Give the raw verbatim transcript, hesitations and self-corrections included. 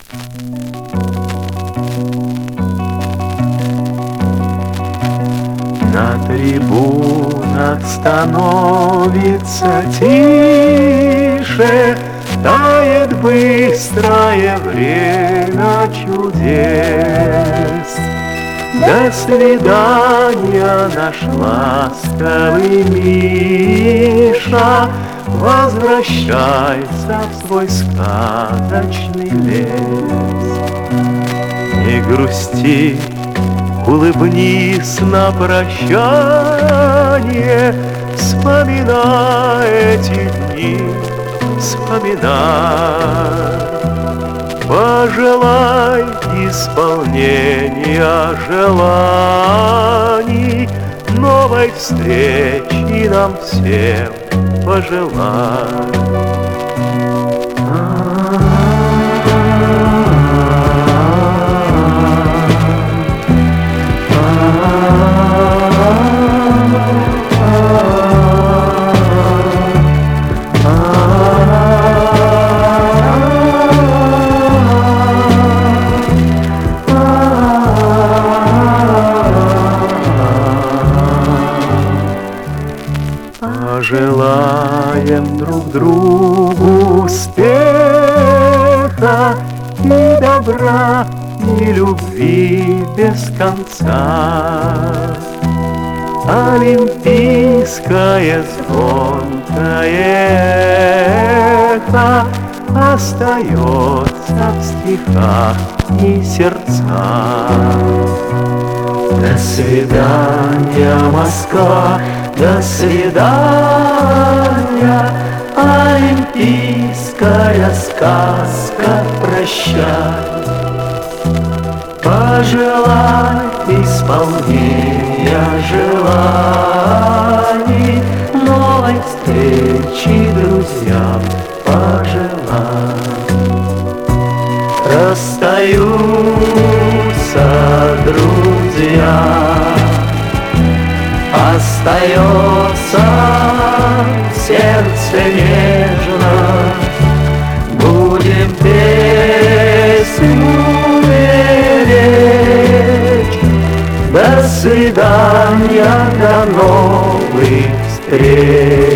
На трибунах становится тише, тает быстрое время чудес. До свидания, наш ласковый Миша, возвращайся в свой сказочный лес. Не грусти, улыбнись на прощание, вспоминай эти дни, вспоминай. Пожелай исполнения желаний, новой встречи нам всем пожелай. Пожелаем друг другу успеха и добра, и любви без конца. Олимпийское звонкое эхо остается в стихах и сердцах. До свидания, Москва, до свидания, олимпийская сказка, прощай. Пожелай исполнения желаний, новой встречи друзьям пожелай. Расстаются друзья, остается в сердце нежно. Будем песню беречь. До свидания, до новых встреч.